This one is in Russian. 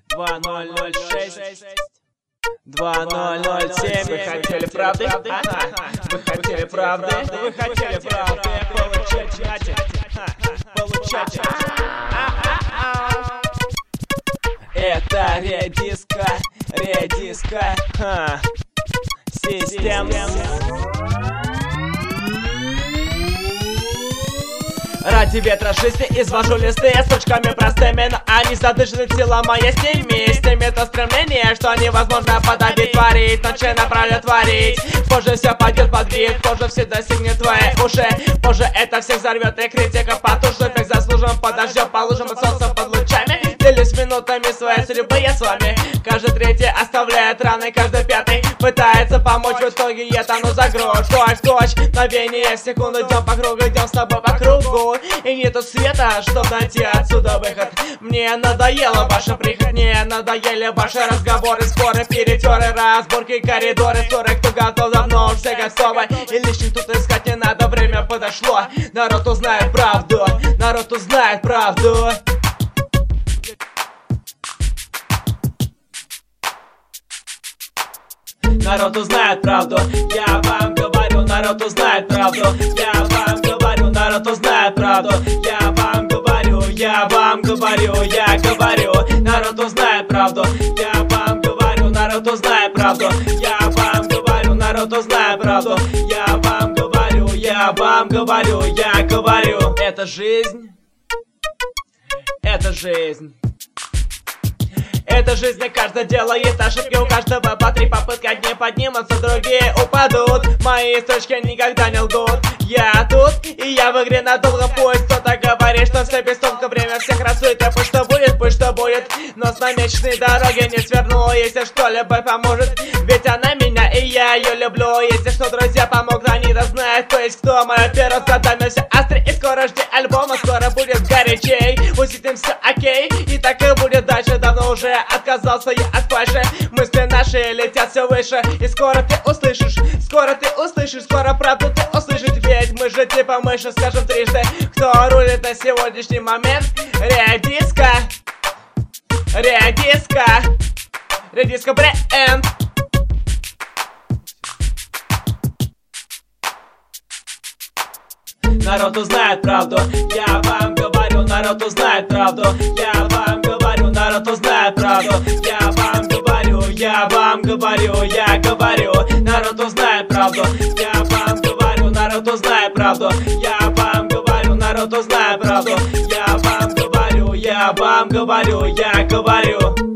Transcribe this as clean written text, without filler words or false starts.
2006 2007. Вы хотели правды? Вы хотели правды? Вы хотели правды? Получайте. Получайте. Это редиска. Систем. Ради ветра жизни извожу листы строчками простыми, но они задышаны тела мои с ними то стремление, что невозможно подавить, творить, ночи напролет творить. Позже все пойдет под вид, позже все достигнет твои уши, позже это всех взорвет и критика потушит. Как заслужен под дождем, по лужам, под солнцем, под лучами. Делюсь минутами своей судьбы я с вами. Каждый третий оставляет раны, каждый пятый пытается помочь. В итоге я тону за грош, точь, мгновение, секунду, идем по кругу, идем с тобой по кругу. И нету света, чтоб найти отсюда выход. Мне надоела ваша прихоть, мне надоели ваши разговоры, споры, перетеры, разборки, коридоры, ссоры. Кто готов, давно все готовы, и лишних тут искать не надо, время подошло. Народ узнает правду, народ узнает правду. Народ узнает правду, я вам говорю, народ узнает правду. Я вам говорю, народ узнает правду. Я вам говорю, я говорю, народ узнает правду. Я вам говорю, народ узнает правду. Я вам говорю, народ узнает правду. Я вам говорю, я говорю. Это жизнь. Это жизнь. Это жизнь, каждый делает ошибки, у каждого по 3 попытки. Одни поднимутся, другие упадут. Мои строчки никогда не лгут. Я тут, и я в игре надолго. Пусть кто-то говорит, что все без толка, время всех рассудит. Пусть что будет, но с намеченной дороги не сверну. Если что-либо поможет, ведь она меня, и я ее люблю. Если что, друзья помогут, они-то знают, кто есть кто. Моя первая с годами все острее, и скоро жди альбома, скоро будет горячей. Пусть им все окей, и так и будет дальше. Давно уже отказался я от фальши, мысли наши летят все выше. И скоро ты услышишь, скоро правду ты услышишь. Ведь мы же типа мыши, скажем трижды. Кто рулит на сегодняшний момент? Редиска бренд. Народ узнает правду, я вам говорю, народ узнает правду. Я вам говорю, народ узнает правду. Я вам говорю, народ узнает правду. Я вам говорю, народ узнает правду. Я вам говорю, народ узнает правду. Я вам говорю, я говорю.